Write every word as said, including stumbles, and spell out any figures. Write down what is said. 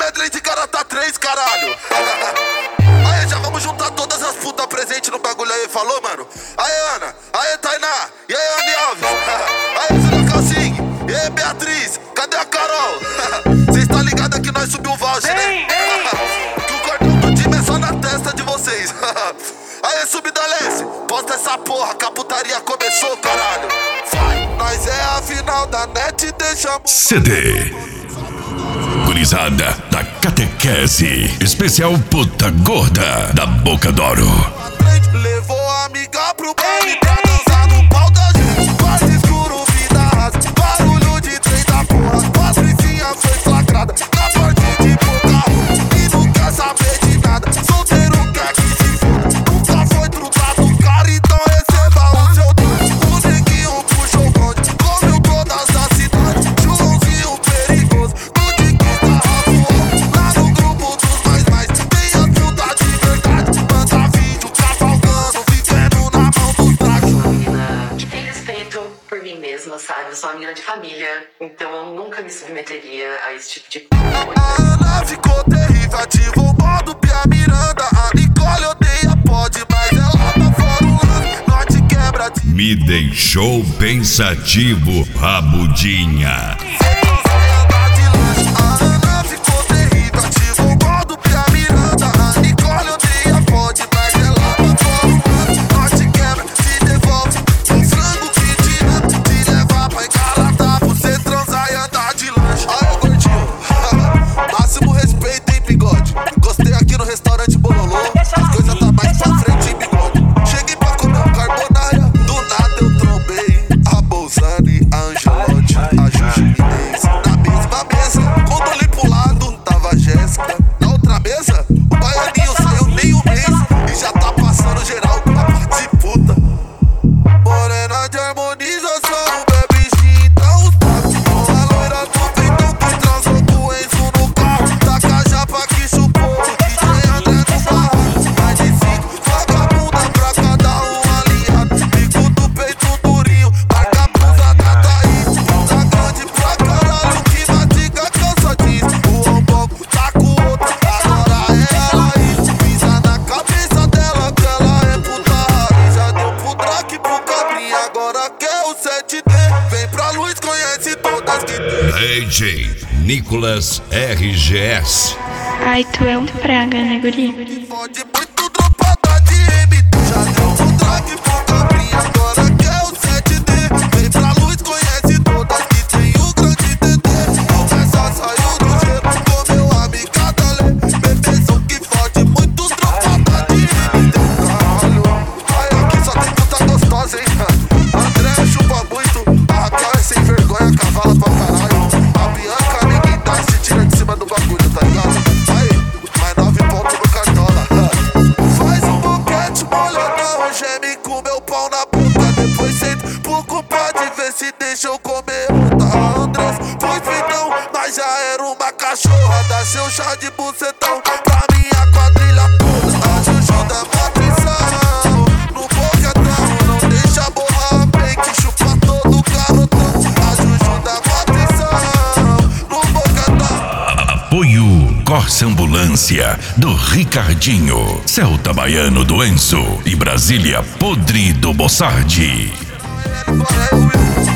medley de Garota três, caralho. Aí, já vamos juntar todas as putas presentes no bagulho aí, falou, mano? Aí, Ana, aí, Tainá, e aí, Anne Alves. Aí, Filha Calcinha, e aí, Beatriz, cadê a Carol? Cês tá ligado que nós subiu o voucher, né? Que o cordão do time é só na testa de vocês. Aí, Subdalece, posta essa porra, que a putaria começou, caralho. Vai, nós é a final da net, deixamos... C D Gurizada da Catequese, especial Puta Gorda da Boca d'Oro. Levou a amiga pro baile pra dançar no pau da gente. Quarto escuro, vida rasa, barulho de trem da porra. Patricinha foi flagrada na parte de boca e não quer saber de nada. Solteiro quer que se foda, nunca foi trocado cara, então receba o seu dono. O neguinho puxou o bonde, comeu todas as cidades. Joãozinho perigoso, no de que tá voando. Lá no grupo dos mais mais, tem a puta de verdade. Manda vídeo cavalgando, vivendo na mão dos tragos. Eu sou uma menina que tem respeito por mim mesma, sabe? Eu sou uma menina de família, então eu nunca me submeteria a esse tipo de coisa. A Ana ficou terrível, ativou o modo Pia Miranda. A Nicole odeia pode, mas ela tá fora o lance. Norte quebra de... Me deixou pensativo, Rabudinha. A Ana ficou terrível, ativou o modo Pia Miranda. A Nicole odeia pode, mas ela tá fora o lance. Norte quebra, se devolve um frango que tira, te levar pra engalar, você transar e andar de lanche. Aí, gordinho, máximo respeito, hein, bigode. Gostei aqui no restaurante Bololô, as coisas tá mais pra frente, hein, bigode. Cheguei pra comer um carbonara, do nada eu trombei a Bolzani, a Angelotti, a Juju Inês. Na mesma mesa, quando olhei pro lado, tava a Jéssica. Na outra mesa, o baianinho saiu nem um mês e já tá passando geral com a parte de puta. Morena de harmonização, bebe gin, dá uns tapos. A loira do peitão que transou com o Enzo no carro. Taca a japa que chupou o D J André do barraco. Mais de cinco vagabunda pra cada um alinhado. Bico do peito durinho, marca a blusa da Thaís. Tá grande pra caralho, que mastiga calça jeans. O ombogo tá com outro, agora é ela aí. Pisa na cabeça dela que ela é puta raiz. Já deu pro Drake, pro Cabrinha, agora quer o sete D. Vem pra luz, conhece todas que tem. D J Nicolas R G S. Ai, tu é um praga, né, guri? Fode muito dropada de M. Já deu pro Drake, pro Cabrinha, agora quer o sete D. Vem pra luz, conhece todas que tem o grande D D. Começa, saiu do gelo, comeu a amiga da lei. Bebezão que fode muito dropada de M. Caralho, ai, aqui só tem puta gostosa, hein? André chupa muito, a Raquel é sem vergonha, cavala pra caralho. A Bianca ninguém dá, se tira de cima do bagulho, tá ligado? Aí, mais nove pontos no cartola. Faz um boquete molhadão, geme com meu pau na boca. Depois senta pro culpado ver se deixa eu comer outra. A Andrés foi feitão, mas já era uma cachorra. Dá seu chá de bucetão pra minha quadrilha toda. A Juju da matrição, no boquetão, não deixa borrar bem que chupa todo garotão. A Juju da matrição, no boquetão. Apoio Corsa Ambulância do Ricardinho, Celta Baiano do Enzo e Brasília Podre do Bossardi. Agora é o